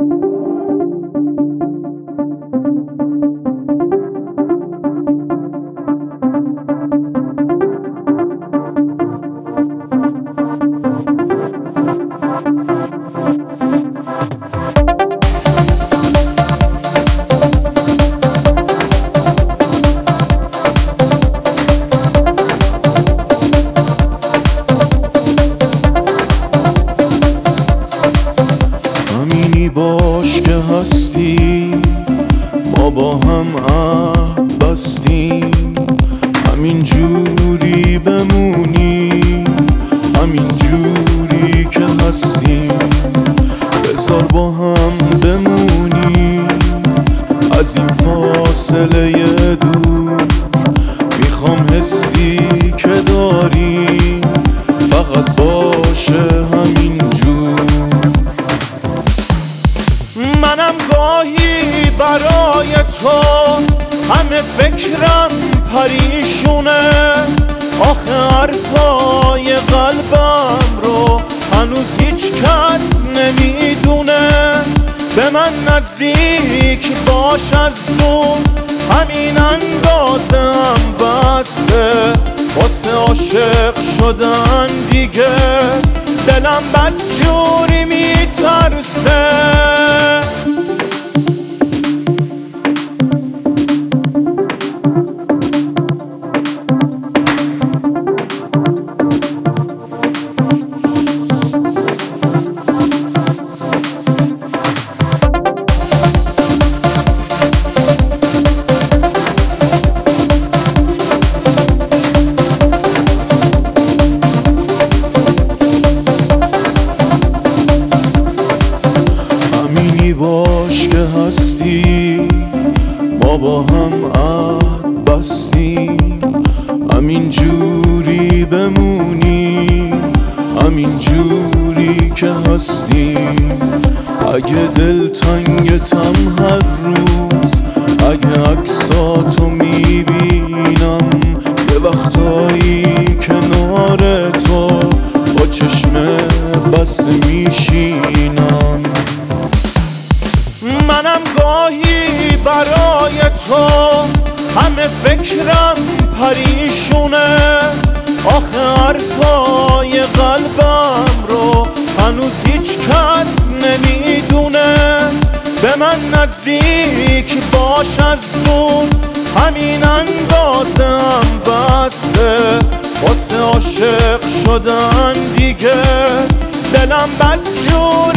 باش که هستی، ما با هم عهد بستیم، همین جوری بمونی، همین جوری که هستیم. بذار با هم بمونی از این فاصله دور، میخوام حسی که داریم فقط باشه همین جور. منم گاهی برای تو همه فکرم پریشونه، آخه حرفای قلبم رو هنوز هیچ کس نمیدونه. به من نزدیک باش از دور، همین اندازه هم بسته واسه عاشق شدن دیگه. دلم بدجوری میترسه. باش که هستی، ما با هم عهد بستیم، همین جوری بمونی، همین جوری که هستیم. اگه دلتنگتم هر روز، اگه عکساتو میبینم، یه وقتایی کنار تو با چشم بسته میشینم. منم گاهی برای تو همه فکرم پریشونه، آخه حرفای قلبم رو هنوز هیچ کس نمیدونه. به من نزدیک باش از دور، همین اندازه هم بسته واسه عاشق شدن دیگه. دلم بدجور